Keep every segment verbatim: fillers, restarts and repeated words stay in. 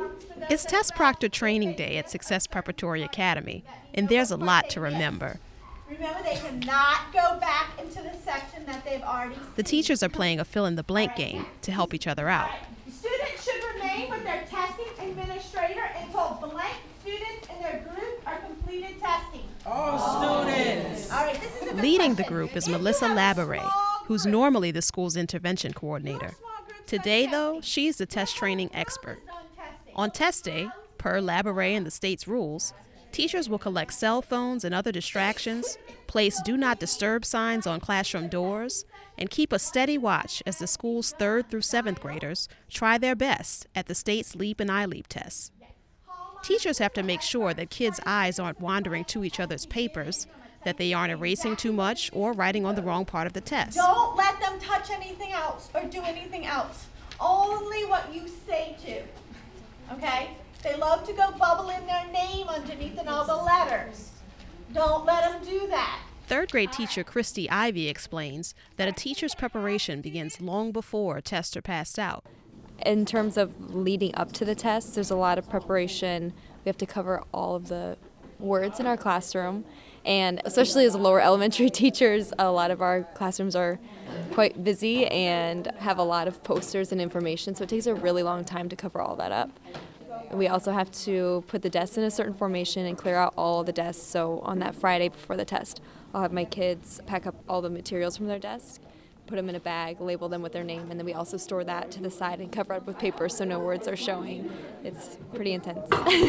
It's Test Proctor Training Day at Success Preparatory Academy, and there's a lot to remember. Remember, they cannot go back into the section that they've already seen. The teachers are playing a fill-in-the-blank game to help each other out. Students should remain with their testing administrator until blank students in their group are completed testing. All students! All right, this is a good Leading the question. group is If you Melissa have a Laboure, small who's group, normally the school's intervention coordinator. small groups Today, like though, testing. she's the test training expert. Focused on testing. On test day, per Laboure and the state's rules, teachers will collect cell phones and other distractions, place do not disturb signs on classroom doors, and keep a steady watch as the school's third through seventh graders try their best at the state's LEAP and I LEAP tests. Teachers have to make sure that kids' eyes aren't wandering to each other's papers, that they aren't erasing too much or writing on the wrong part of the test. Don't let them touch anything else or do anything else. Only what you say to. Okay? They love to go bubble in their name underneath and all the letters. Don't let them do that. Third grade teacher Christy Ivy explains that a teacher's preparation begins long before tests are passed out. In terms of leading up to the test, there's a lot of preparation. We have to cover all of the words in our classroom, and especially as lower elementary teachers, a lot of our classrooms are quite busy and have a lot of posters and information, so it takes a really long time to cover all that up. We also have to put the desks in a certain formation and clear out all the desks, so on that Friday before the test, I'll have my kids pack up all the materials from their desk, put them in a bag, label them with their name, and then we also store that to the side and cover it with paper so no words are showing. It's pretty intense.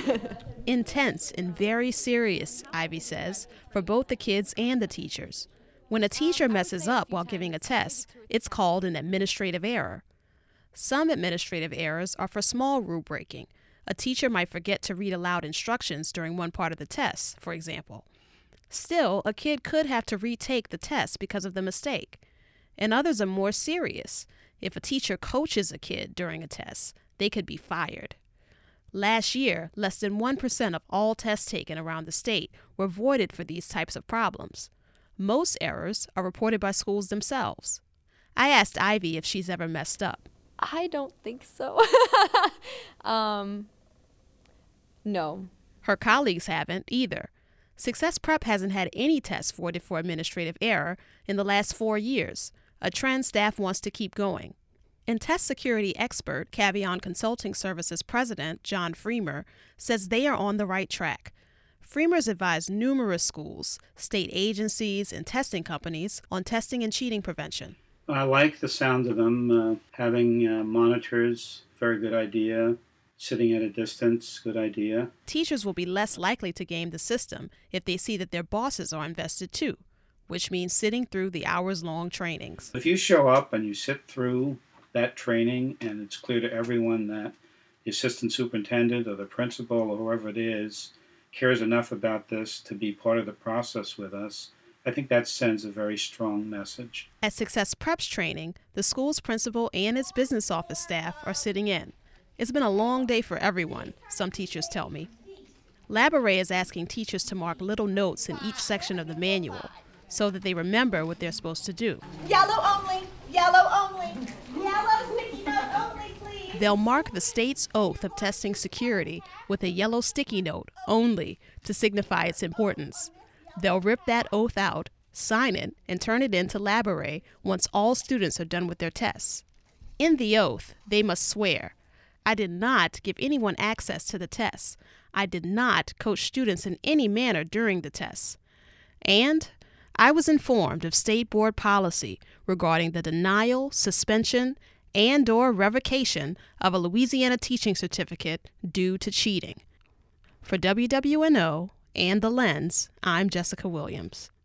Intense and very serious, Ivy says, for both the kids and the teachers. When a teacher messes up while giving a test, it's called an administrative error. Some administrative errors are for small rule breaking. A teacher might forget to read aloud instructions during one part of the test, for example. Still, a kid could have to retake the test because of the mistake. And others are more serious. If a teacher coaches a kid during a test, they could be fired. Last year, less than one percent of all tests taken around the state were voided for these types of problems. Most errors are reported by schools themselves. I asked Ivy if she's ever messed up. I don't think so. um, no. Her colleagues haven't either. Success Prep hasn't had any tests voided for administrative error in the last four years, a trend staff wants to keep going. And test security expert Cavion Consulting Services president John Freemer says they are on the right track. Freemer's advised numerous schools, state agencies, and testing companies on testing and cheating prevention. I like the sound of them. Uh, having uh, monitors, very good idea. Sitting at a distance, good idea. Teachers will be less likely to game the system if they see that their bosses are invested too, which means sitting through the hours-long trainings. If you show up and you sit through that training and it's clear to everyone that the assistant superintendent or the principal or whoever it is cares enough about this to be part of the process with us, I think that sends a very strong message. At Success Prep's training, the school's principal and its business office staff are sitting in. It's been a long day for everyone, some teachers tell me. Laboure is asking teachers to mark little notes in each section of the manual so that they remember what they're supposed to do. Yellow only, yellow only, yellow sticky note only, please. They'll mark the state's oath of testing security with a yellow sticky note only to signify its importance. They'll rip that oath out, sign it, and turn it in to Laboure once all students are done with their tests. In the oath, they must swear, I did not give anyone access to the tests. I did not coach students in any manner during the tests. And I was informed of state board policy regarding the denial, suspension, and or revocation of a Louisiana teaching certificate due to cheating. For W W N O and The Lens, I'm Jessica Williams.